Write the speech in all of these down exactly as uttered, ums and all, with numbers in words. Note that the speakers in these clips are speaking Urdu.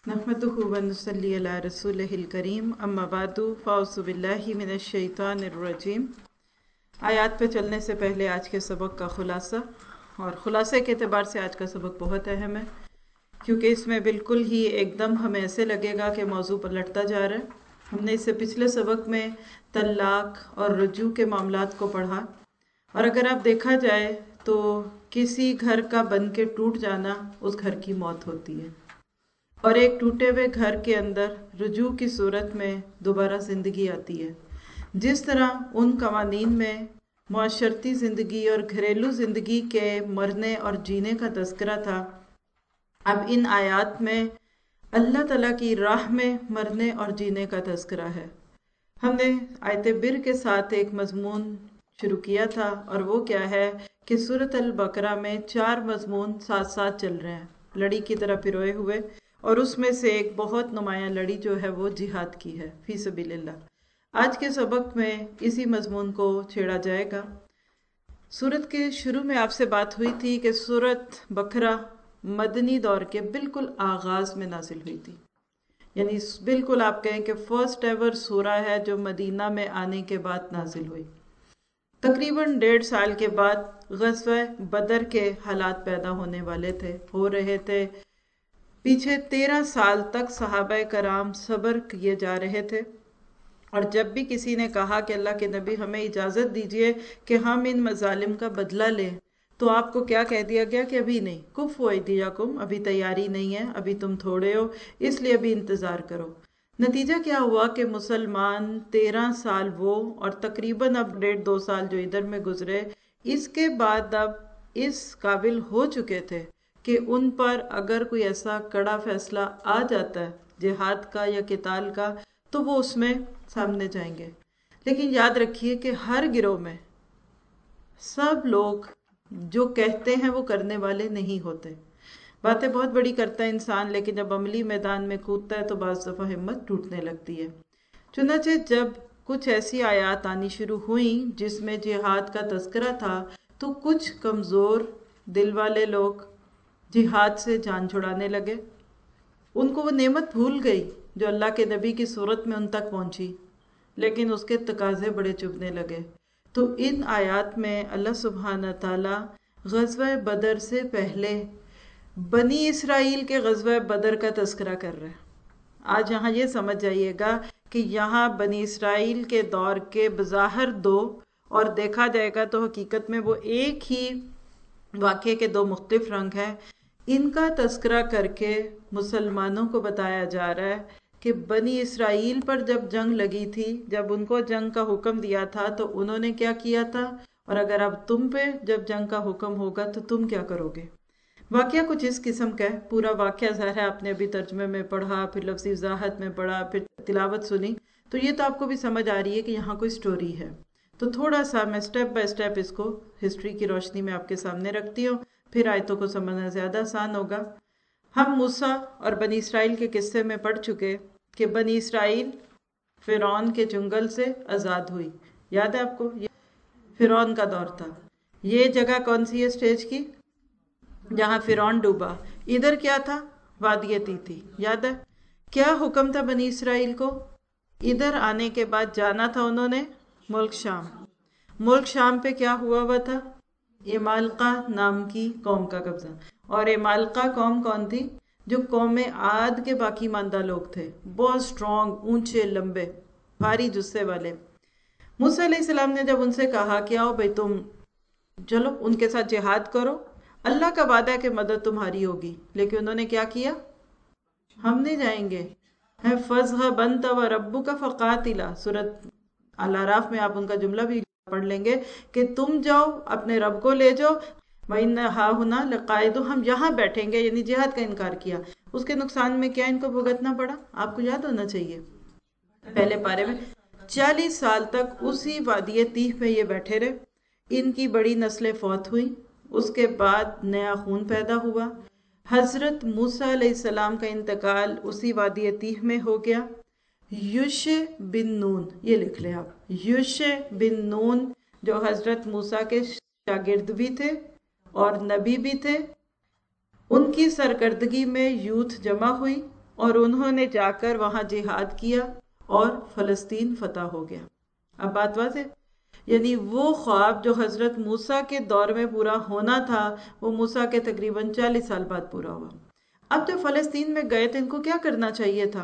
नहमदुहु व नुसल्ली अला रसूलिहिल करीम अम्मा बादु फ़अऊज़ु बिल्लाहि मिनश शैतानिर रजीम। आयात पे चलने से पहले आज के सबक का खुलासा, और ख़ुलासे के एतबार से आज का सबक बहुत अहम है क्योंकि इसमें बिल्कुल ही एकदम हमें ऐसे लगेगा कि मौजू पलटता जा रहा है। हमने इससे पिछले सबक में तलाक और रुजू के मामलात को पढ़ा, और अगर आप देखा जाए तो किसी घर का बन के टूट जाना उस घर की मौत होती है, और एक टूटे हुए घर के अंदर रुजू की सूरत में दोबारा ज़िंदगी आती है। जिस तरह उन कवानीन में मुआशरती ज़िंदगी और घरेलू ज़िंदगी के मरने और जीने का तज़किरा था, अब इन आयात में अल्लाह ताला की राह में मरने और जीने का तज़किरा है। हमने आयत बिर के साथ एक मज़मून शुरू किया था, और वो क्या है कि सूरत अल बकरा में चार मज़मून साथ साथ चल रहे हैं, लड़ी की तरह पिरोए हुए, और उसमें से एक बहुत नुमायां लड़ी जो है वो जिहाद की है, फी सबीलिल्लाह। आज के सबक में इसी मजमून को छेड़ा जाएगा। सूरत के शुरू में आपसे बात हुई थी कि सूरत बकरा मदनी दौर के बिल्कुल आगाज़ में नाजिल हुई थी, यानी बिल्कुल आप कहें कि फर्स्ट एवर सूरा है जो मदीना में आने के बाद नाजिल हुई। तकरीबन डेढ़ साल के बाद ग़ज़वा बदर के हालात पैदा होने वाले थे, हो रहे थे। पीछे तेरह साल तक सहाबा कराम सब्र किए जा रहे थे, और जब भी किसी ने कहा कि अल्लाह के नबी हमें इजाज़त दीजिए कि हम इन मजालिम का बदला लें, तो आपको क्या कह दिया गया कि अभी नहीं, कुफ़ वैदियाकुम, अभी तैयारी नहीं है, अभी तुम थोड़े हो, इसलिए अभी इंतज़ार करो। नतीजा क्या हुआ कि मुसलमान तेरह साल वो और तकरीबन अब डेढ़ दो साल जो इधर में गुजरे, इसके बाद अब इस काबिल हो चुके थे कि उन पर अगर कोई ऐसा कड़ा फैसला आ जाता है जिहाद का या किताल का, तो वो उसमें सामने जाएंगे। लेकिन याद रखिए कि हर गिरोह में सब लोग जो कहते हैं वो करने वाले नहीं होते। बातें बहुत बड़ी करता है इंसान, लेकिन जब अमली मैदान में कूदता है तो बाज़ दफ़ा हिम्मत टूटने लगती है। चुनांचे जब कुछ ऐसी आयात आनी शुरू हुई जिसमें जिहाद का तज़किरा था, तो कुछ कमज़ोर दिल वाले लोग जिहाद से जान छुड़ाने लगे। उनको वो नेमत भूल गई जो अल्लाह के नबी की सूरत में उन तक पहुंची, लेकिन उसके तकाजे बड़े चुभने लगे। तो इन आयात में अल्लाह सुब्हाना ताला ग़ज़वा बदर से पहले बनी इसराइल के ग़ज़वा बदर का तज़किरा कर रहे हैं। आज यहाँ ये समझ जाइएगा कि यहाँ बनी इसराइल के दौर के बज़ाहिर दो, और देखा जाएगा तो हकीकत में वो एक ही वाक़े के दो मुख्तलिफ रंग हैं। इनका तज़किरा करके मुसलमानों को बताया जा रहा है कि बनी इसराइल पर जब जंग लगी थी, जब उनको जंग का हुक्म दिया था, तो उन्होंने क्या किया था, और अगर अब तुम पे जब जंग का हुक्म होगा तो तुम क्या करोगे। वाक़या कुछ इस किस्म का है। पूरा वाक़या ज़ाहिर है आपने अभी तर्जमे में पढ़ा, फिर लफ्ज़ी वज़ाहत में पढ़ा, फिर तिलावत सुनी, तो ये तो आपको भी समझ आ रही है कि यहाँ कोई स्टोरी है। तो थोड़ा सा मैं स्टेप बाय स्टेप इसको हिस्ट्री की रोशनी में आपके सामने रखती हूँ, फिर आयतों को समझना ज़्यादा आसान होगा। हम मूसा और बनी इसराइल के किस्से में पढ़ चुके कि बनी इसराइल फ़िरौन के जंगल से आज़ाद हुई। याद है आपको, ये फ़िरौन का दौर था। ये जगह कौन सी है स्टेज की, जहाँ फ़िरौन डूबा। इधर क्या था, वादिय थी। याद है क्या हुक्म था बनी इसराइल को। इधर आने के बाद जाना था उन्होंने मुल्क शाम। मुल्क शाम पे क्या हुआ हुआ था, इमालका नाम की कौम का कब्जा। और इमालका कौम कौन थी, जो कौम आद के बाकी मानदा लोग थे, बहुत स्ट्रॉन्ग, ऊंचे, लंबे, भारी जुस्से वाले। मूसा अलैहिस्सलाम ने जब उनसे कहा कि आओ भाई तुम चलो उनके साथ जिहाद करो, अल्लाह का वादा है कि मदद तुम्हारी होगी, लेकिन उन्होंने क्या किया, हम नहीं जाएंगे। है फज़हबन व रब्बुका फ़क़ातिला, सूरत अल आराफ में आप उनका जुमला भी पढ़ लेंगे कि तुम जाओ अपने रब को ले जाओ, वइन्ना हाहुना लक़ाइदुन, हम यहाँ बैठेंगे, यानी जिहाद का इनकार किया। उसके नुकसान में क्या इनको भुगतना पड़ा, आपको याद होना चाहिए। पहले पारे में चालीस साल तक उसी वादिय तीह में ये बैठे रहे। इनकी बड़ी नस्लें फौत हुई, उसके बाद नया खून पैदा हुआ। हज़रत मूसा अलैहिस्सलाम का इंतकाल उसी वादिय तीह में हो गया। युशे बिन नून, ये लिख लें आप, युशे बिन नून जो हज़रत मूसा के शागिर्द भी थे और नबी भी थे, उनकी सरकर्दगी में यूथ जमा हुई اور انہوں نے جا کر وہاں جہاد کیا اور فلسطین فتح ہو گیا۔ اب بات واضح، یعنی وہ خواب جو حضرت موسیٰ کے دور میں پورا ہونا تھا وہ موسیٰ کے تقریباً چالیس سال بعد پورا ہوا۔ اب جب فلسطین میں گئے تو ان کو کیا کرنا چاہیے تھا؟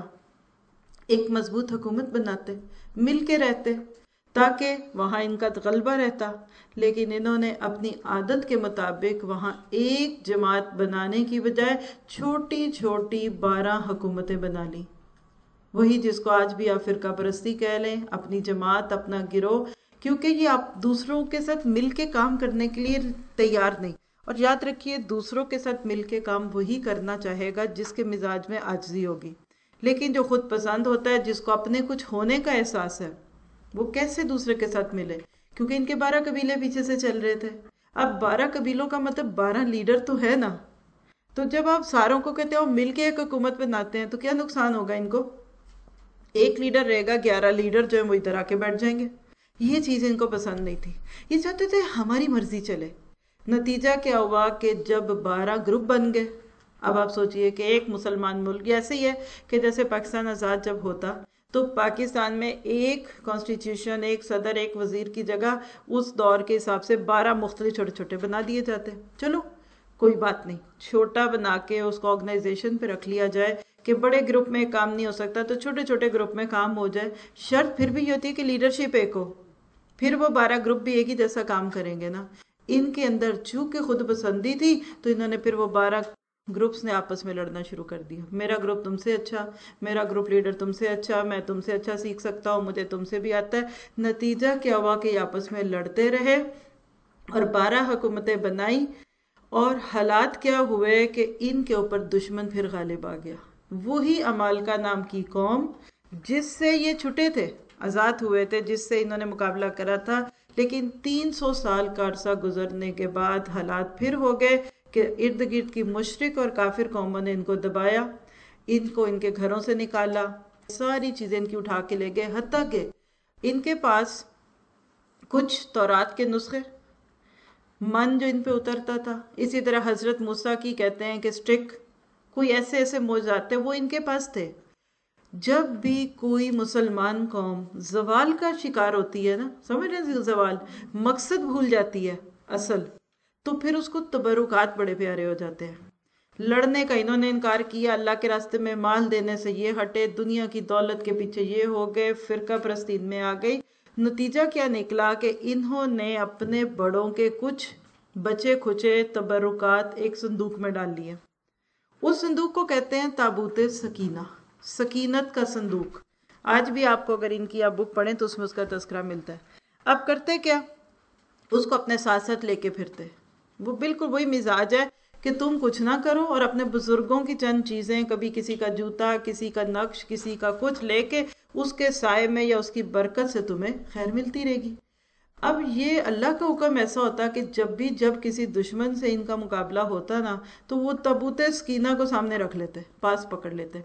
ایک مضبوط حکومت بناتے، مل کے رہتے تاکہ وہاں ان کا غلبہ رہتا، لیکن انہوں نے اپنی عادت کے مطابق وہاں ایک جماعت بنانے کی بجائے چھوٹی چھوٹی بارہ حکومتیں بنا لی۔ وہی جس کو آج بھی آپ فرقہ پرستی کہہ لیں، اپنی جماعت، اپنا گروہ، کیونکہ یہ آپ دوسروں کے ساتھ مل کے کام کرنے کے لیے تیار نہیں۔ اور یاد رکھیے دوسروں کے ساتھ مل کے کام وہی کرنا چاہے گا جس کے مزاج میں عاجزی ہوگی، لیکن جو خود پسند ہوتا ہے، جس کو اپنے کچھ ہونے کا احساس ہے، وہ کیسے دوسرے کے ساتھ ملے؟ کیونکہ ان کے بارہ قبیلے پیچھے سے چل رہے تھے۔ اب بارہ قبیلوں کا مطلب بارہ لیڈر تو ہے نا، تو جب آپ ساروں کو کہتے ہو مل کے ایک حکومت بناتے ہیں تو کیا نقصان ہوگا ان کو؟ ایک لیڈر رہے گا، گیارہ لیڈر جو ہیں وہ ادھر آ کے بیٹھ جائیں گے۔ یہ چیز ان کو پسند نہیں تھی، یہ چاہتے تھے ہماری مرضی چلے۔ نتیجہ کیا ہوا کہ جب بارہ گروپ بن گئے، اب آپ سوچئے کہ ایک مسلمان ملک، ایسے ہی ہے کہ جیسے پاکستان آزاد جب ہوتا تو پاکستان میں ایک کانسٹیٹیوشن، ایک صدر، ایک وزیر کی جگہ اس دور کے حساب سے بارہ مختلف چھوٹے چھوٹے بنا دیے جاتے۔ چلو کوئی بات نہیں، چھوٹا بنا کے اس کو آرگنائزیشن پہ رکھ لیا جائے کہ بڑے گروپ میں کام نہیں ہو سکتا تو چھوٹے چھوٹے گروپ میں کام ہو جائے۔ شرط پھر بھی یہ ہوتی ہے کہ لیڈرشپ ایک ہو، پھر وہ بارہ گروپ بھی ایک ہی جیسا کام کریں گے نا۔ ان کے اندر چونکہ خود پسندی تھی تو انہوں نے پھر وہ بارہ گروپس نے آپس میں لڑنا شروع کر دیا، میرا گروپ تم سے اچھا، میرا گروپ لیڈر تم سے اچھا، میں تم سے اچھا سیکھ سکتا ہوں، مجھے تم سے بھی آتا ہے۔ نتیجہ کیا ہوا کہ آپس میں لڑتے رہے اور بارہ حکومتیں بنائی، اور حالات کیا ہوئے کہ ان کے اوپر دشمن پھر غالب آ گیا۔ وہی عمالقہ نام کی قوم جس سے یہ چھٹے تھے، آزاد ہوئے تھے، جس سے انہوں نے مقابلہ کرا تھا، لیکن تین سو سال کا عرصہ گزرنے کے بعد حالات پھر ہو گئے کہ ارد گرد کی مشرک اور کافر قوموں نے ان کو دبایا، ان کو ان کے گھروں سے نکالا، ساری چیزیں ان کی اٹھا کے لے گئے، حتیٰ کہ ان کے پاس کچھ تورات کے نسخے، من جو ان پہ اترتا تھا، اسی طرح حضرت موسیٰ کی کہتے ہیں کہ سٹک، کوئی ایسے ایسے معجزات تھے وہ ان کے پاس تھے۔ جب بھی کوئی مسلمان قوم زوال کا شکار ہوتی ہے نا، سمجھ رہے ہیں، زوال مقصد بھول جاتی ہے اصل، تو پھر اس کو تبرکات بڑے پیارے ہو جاتے ہیں۔ لڑنے کا انہوں نے انکار کیا، اللہ کے راستے میں مال دینے سے یہ ہٹے، دنیا کی دولت کے پیچھے یہ ہو گئے، فرقہ پرستی میں آ گئی۔ نتیجہ کیا نکلا کہ انہوں نے اپنے بڑوں کے کچھ بچے کھچے تبرکات ایک صندوق میں ڈال لیے۔ اس صندوق کو کہتے ہیں تابوت سکینہ، سکینت کا صندوق۔ آج بھی آپ کو اگر ان کی آپ بک پڑھیں تو اس میں اس کا تذکرہ ملتا ہے۔ اب کرتے کیا، اس کو اپنے ساتھ ساتھ لے کے پھرتے۔ وہ بالکل وہی مزاج ہے کہ تم کچھ نہ کرو اور اپنے بزرگوں کی چند چیزیں، کبھی کسی کا جوتا، کسی کا نقش، کسی کا کچھ لے کے اس کے سائے میں یا اس کی برکت سے تمہیں خیر ملتی رہے گی۔ اب یہ اللہ کا حکم ایسا ہوتا کہ جب بھی جب کسی دشمن سے ان کا مقابلہ ہوتا نا تو وہ تابوت سکینہ کو سامنے رکھ لیتے، پاس پکڑ لیتے۔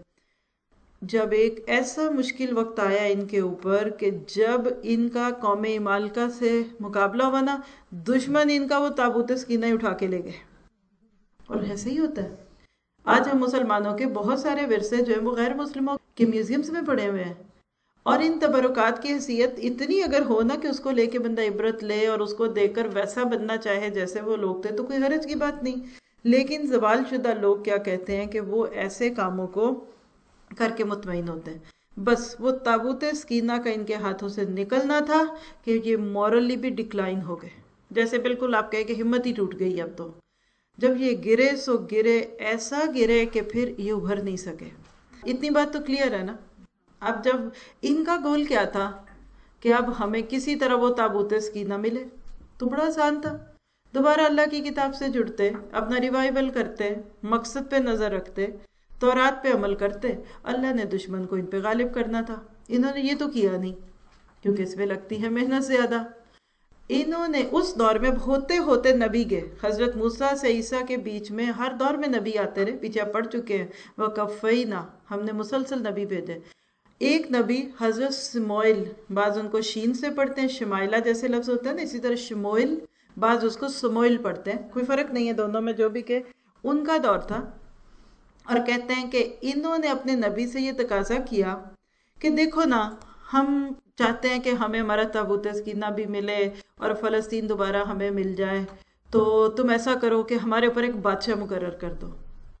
جب ایک ایسا مشکل وقت آیا ان کے اوپر کہ جب ان کا قوم عمالقہ سے مقابلہ ہوا نا، دشمن ان کا وہ تابوت سکینہ ہی اٹھا کے لے گئے۔ اور ایسے ہی ہوتا ہے، آج ہم مسلمانوں کے بہت سارے ورثے جو ہیں وہ غیر مسلموں کے میوزیمز میں پڑے ہوئے ہیں، اور ان تبرکات کی حیثیت اتنی اگر ہو نا کہ اس کو لے کے بندہ عبرت لے اور اس کو دیکھ کر ویسا بننا چاہے جیسے وہ لوگ تھے تو کوئی حرج کی بات نہیں۔ لیکن زوال شدہ لوگ کیا کہتے ہیں کہ وہ ایسے کاموں کو کر کے مطمئن ہوتے ہیں، بس وہ تابوت سکینہ کا ان کے ہاتھوں سے نکلنا تھا کہ یہ مورلی بھی ڈکلائن ہو گئے، جیسے بالکل آپ کہیں کہ ہمت ہی ٹوٹ گئی۔ اب تو جب یہ گرے سو گرے، ایسا گرے کہ پھر یہ ابھر نہیں سکے۔ اتنی بات تو کلیئر ہے نا۔ اب جب ان کا گول کیا تھا کہ اب ہمیں کسی طرح وہ تابوت سکینہ ملے، تو بڑا آسان تھا، دوبارہ اللہ کی کتاب سے جڑتے، اپنا ریوائیول کرتے، مقصد پہ نظر رکھتے، تورات پہ عمل کرتے۔ اللہ نے دشمن کو ان پہ غالب کرنا تھا، انہوں نے یہ تو کیا نہیں کیونکہ اس پہ لگتی ہے محنت زیادہ۔ انہوں نے اس دور میں ہوتے ہوتے نبی گئے، حضرت موسیٰ سے عیسیٰ کے بیچ میں ہر دور میں نبی آتے رہے، پیچھے آپ پڑھ چکے ہیں، وَقَفَّيْنَا، ہم نے مسلسل نبی بھیجے۔ ایک نبی حضرت شموئیل، بعض ان کو شین سے پڑھتے ہیں، شمائلہ جیسے لفظ ہوتا ہے نا، اسی طرح شموئیل، بعض اس کو سموئیل پڑھتے ہیں، کوئی فرق نہیں ہے دونوں میں جو بھی کہ ان کا دور تھا۔ اور کہتے ہیں کہ انہوں نے اپنے نبی سے یہ تقاضا کیا کہ دیکھو نا، ہم چاہتے ہیں کہ ہمیں ہمارا تابوت سکینہ بھی ملے اور فلسطین دوبارہ ہمیں مل جائے، تو تم ایسا کرو کہ ہمارے اوپر ایک بادشاہ مقرر کر دو۔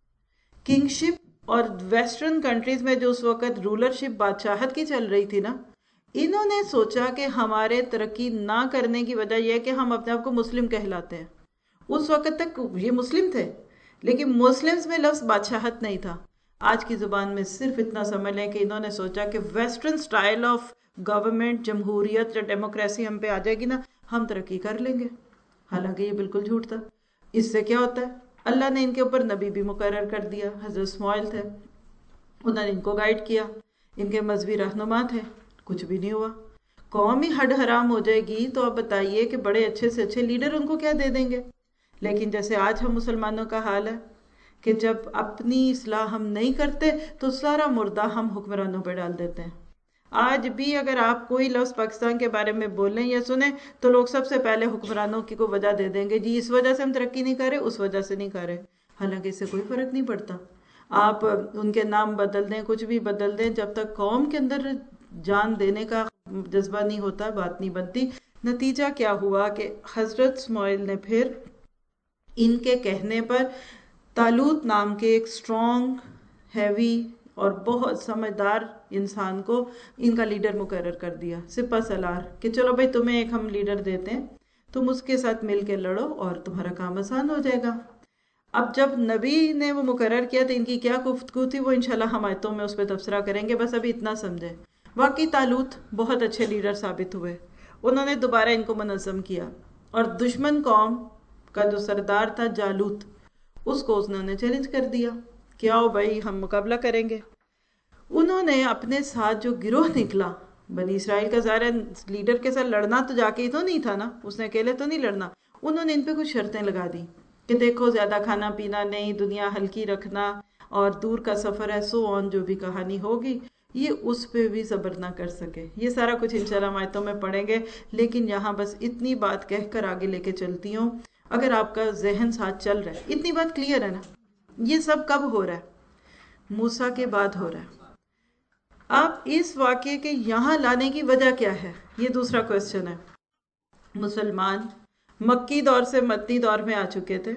کنگشپ اور ویسٹرن کنٹریز میں جو اس وقت رولرشپ بادشاہت کی چل رہی تھی نا، انہوں نے سوچا کہ ہمارے ترقی نہ کرنے کی وجہ یہ ہے کہ ہم اپنے آپ کو مسلم کہلاتے ہیں۔ اس وقت تک یہ مسلم تھے، لیکن مسلمز میں لفظ بادشاہت نہیں تھا۔ آج کی زبان میں صرف اتنا سمجھ لیں کہ انہوں نے سوچا کہ ویسٹرن سٹائل آف گورنمنٹ، جمہوریت یا ڈیموکریسی ہم پہ آ جائے گی نا، ہم ترقی کر لیں گے۔ حالانکہ یہ بالکل جھوٹ تھا۔ اس سے کیا ہوتا ہے؟ اللہ نے ان کے اوپر نبی بھی مقرر کر دیا، حضرت اسماعیل تھے، انہوں نے ان کو گائیڈ کیا، ان کے مذہبی رہنما تھے، کچھ بھی نہیں ہوا۔ قوم ہی ہڈ حرام ہو جائے گی تو آپ بتائیے کہ بڑے اچھے سے اچھے لیڈر ان کو کیا دے دیں گے؟ لیکن جیسے آج ہم مسلمانوں کا حال ہے کہ جب اپنی اصلاح ہم نہیں کرتے تو سارا مردہ ہم حکمرانوں پہ ڈال دیتے ہیں۔ آج بھی اگر آپ کوئی لفظ پاکستان کے بارے میں بولیں یا سنیں تو لوگ سب سے پہلے حکمرانوں کی کو وجہ دے دیں گے، جی اس وجہ سے ہم ترقی نہیں کر رہے، اس وجہ سے نہیں کر رہے۔ حالانکہ اس سے کوئی فرق نہیں پڑتا۔ آپ ان کے نام بدل دیں، کچھ بھی بدل دیں، جب تک قوم کے اندر جان دینے کا جذبہ نہیں ہوتا بات نہیں بنتی۔ نتیجہ کیا ہوا کہ حضرت اسماعیل نے پھر ان کے کہنے پر طالوت نام کے ایک اسٹرانگ، ہیوی اور بہت سمجھدار انسان کو ان کا لیڈر مقرر کر دیا، سپہ سالار، کہ چلو بھائی تمہیں ایک ہم لیڈر دیتے ہیں، تم اس کے ساتھ مل کے لڑو اور تمہارا کام آسان ہو جائے گا۔ اب جب نبی نے وہ مقرر کیا تو ان کی کیا گفتگو تھی وہ انشاءاللہ ہم آیتوں میں اس پہ تبصرہ کریں گے، بس ابھی اتنا سمجھیں۔ واقعی طالوت بہت اچھے لیڈر ثابت ہوئے، انہوں نے دوبارہ ان کو منظم کیا، اور دشمن قوم کا جو سردار تھا جالوت، اس کو انہوں نے چیلنج کر دیا کہ آؤ بھائی ہم مقابلہ کریں گے۔ انہوں نے اپنے ساتھ جو گروہ نکلا بنی اسرائیل کا، ظاہر لیڈر کے ساتھ لڑنا تو جا کے ہی تو نہیں تھا نا، اس نے اکیلے تو نہیں لڑنا، انہوں نے ان پہ کچھ شرطیں لگا دی کہ دیکھو زیادہ کھانا پینا نہیں، دنیا ہلکی رکھنا، اور دور کا سفر ہے، سو آن جو بھی کہانی ہوگی یہ اس پہ بھی صبر نہ کر سکے۔ یہ سارا کچھ انشاءاللہ ہم آیتوں میں پڑھیں گے، لیکن یہاں بس اتنی بات کہہ کر آگے لے کے چلتی ہوں۔ اگر آپ کا ذہن ساتھ چل رہا ہے، اتنی بات کلیئر ہے نا، یہ سب کب ہو رہا ہے؟ موسیٰ کے بعد ہو رہا ہے۔ اب اس واقعے کے یہاں لانے کی وجہ کیا ہے؟ یہ دوسرا کویسچن ہے۔ مسلمان مکی دور سے مدنی دور میں آ چکے تھے،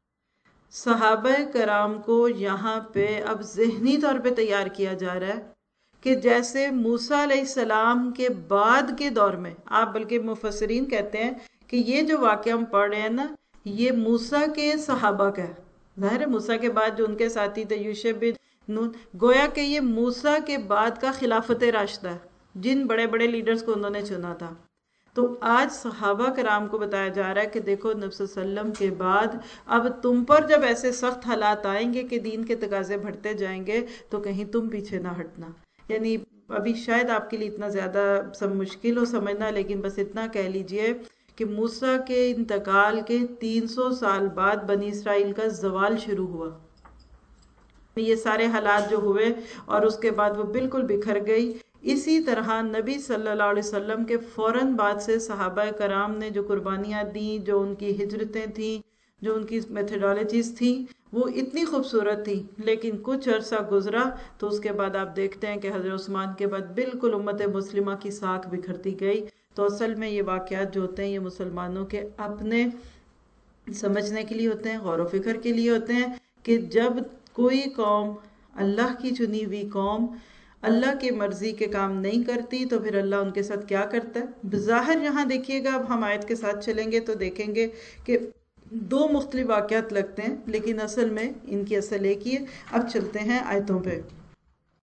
صحابہ کرام کو یہاں پہ اب ذہنی طور پہ تیار کیا جا رہا ہے کہ جیسے موسیٰ علیہ السلام کے بعد کے دور میں، آپ بلکہ مفسرین کہتے ہیں کہ یہ جو واقعہ ہم پڑھ رہے ہیں نا، یہ موسیٰ کے صحابہ کا ہے۔ ظاہر ہے موسیٰ کے بعد جو ان کے ساتھی تھے یوشع بن نون، گویا کہ یہ موسیٰ کے بعد کا خلافت راشدہ ہے، جن بڑے بڑے لیڈرز کو انہوں نے چنا تھا۔ تو آج صحابہ کرام کو بتایا جا رہا ہے کہ دیکھو نبی صلی اللہ علیہ وسلم کے بعد اب تم پر جب ایسے سخت حالات آئیں گے کہ دین کے تقاضے بڑھتے جائیں گے تو کہیں تم پیچھے نہ ہٹنا۔ یعنی ابھی شاید آپ کے لیے اتنا زیادہ سب مشکل ہو سمجھنا، لیکن بس اتنا کہہ لیجئے کہ موسیٰ کے انتقال کے تین سو سال بعد بنی اسرائیل کا زوال شروع ہوا۔ یہ سارے حالات جو ہوئے اور اس کے بعد وہ بالکل بکھر گئی۔ اسی طرح نبی صلی اللہ علیہ وسلم کے فوراً بعد سے صحابہ کرام نے جو قربانیاں دیں، جو ان کی ہجرتیں تھیں، جو ان کی میتھڈالوجیز تھیں، وہ اتنی خوبصورت تھی، لیکن کچھ عرصہ گزرا تو اس کے بعد آپ دیکھتے ہیں کہ حضرت عثمان کے بعد بالکل امت مسلمہ کی ساکھ بکھرتی گئی۔ تو اصل میں یہ واقعات جو ہوتے ہیں یہ مسلمانوں کے اپنے سمجھنے کے لیے ہوتے ہیں، غور و فکر کے لیے ہوتے ہیں کہ جب کوئی قوم، اللہ کی چنی ہوئی قوم، اللہ کی مرضی کے کام نہیں کرتی تو پھر اللہ ان کے ساتھ کیا کرتا ہے۔ بظاہر یہاں دیکھیے گا، اب ہم آیت کے ساتھ چلیں گے تو دیکھیں گے کہ دو مختلف واقعات لگتے ہیں، لیکن اصل میں ان کی اصل ایک ہی ہے۔ اب چلتے ہیں آیتوں پہ۔